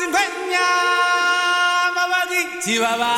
Chihuahua.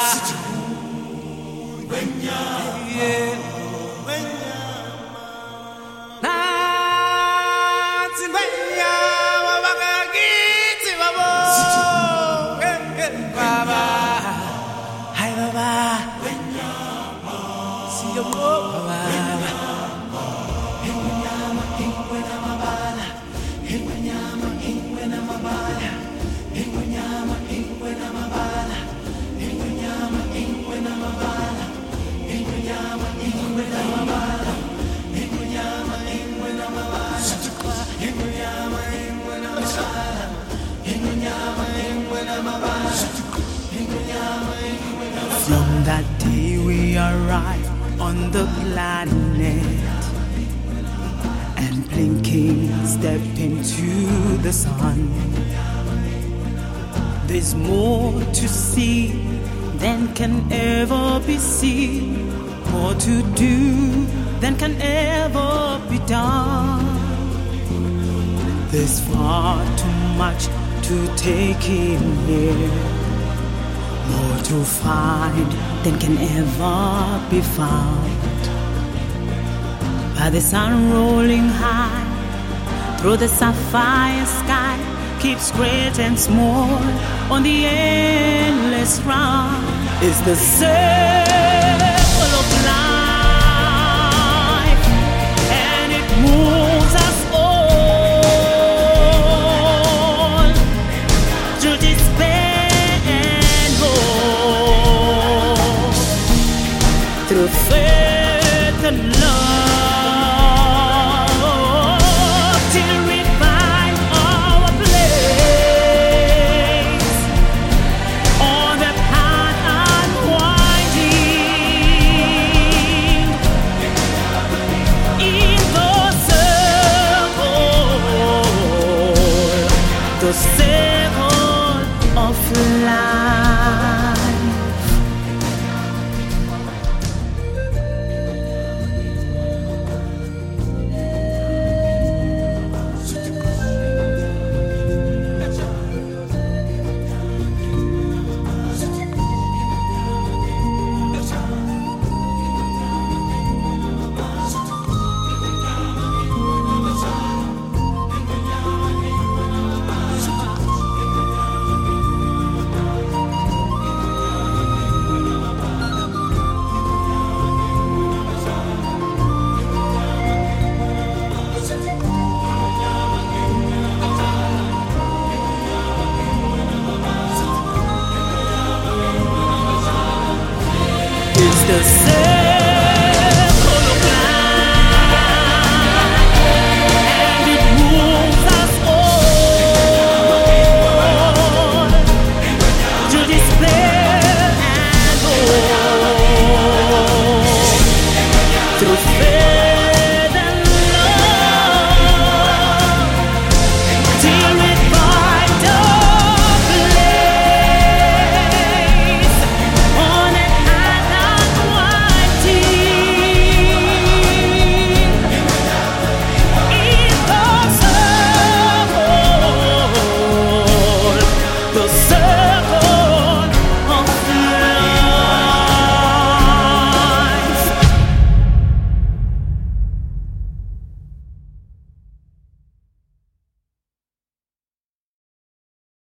From that day we arrived on the planet, and blinking step into the sun. There's more to see than can ever be seen, more to do than can ever be done. There's far too much to take in here, more to find than can ever be found. By the sun rolling high through the sapphire sky, keeps great and small on the endless round. Is the circle of life, and it moves us all through despair and hope, through faith and love, till we find our place on the path unwinding in the circle. The